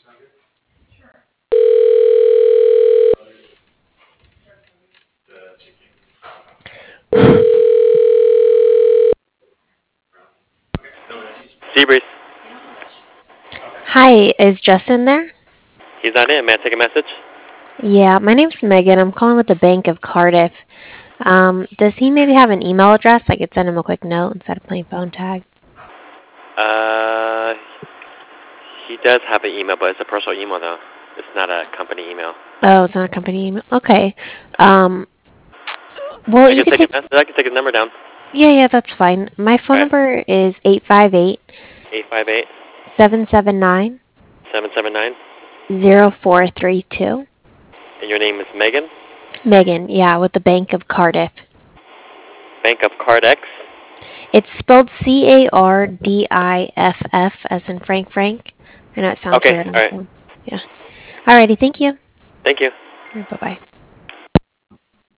Seabreeze. Hi, is Justin there? He's not in. May I take a message? Yeah, my name's Megan. I'm calling with the Bank of Cardiff. Does he maybe have an email address? I could send him a quick note instead of playing phone tag. Uh, he does have an email, but it's a personal email though. It's not a company email. Oh, it's not a company email. Okay. Um, well, I you can could take a take. message. I can take his number down. Yeah, that's fine. My phone Okay. number is 858 858 779 779. 0432. And your name is Megan. Megan, yeah, with the Bank of Cardiff. Bank of Cardex. It's spelled Cardiff as in Frank. I know it sounds Okay. weird on All the right. phone. Yeah. Alrighty, thank you. Thank you. Bye bye.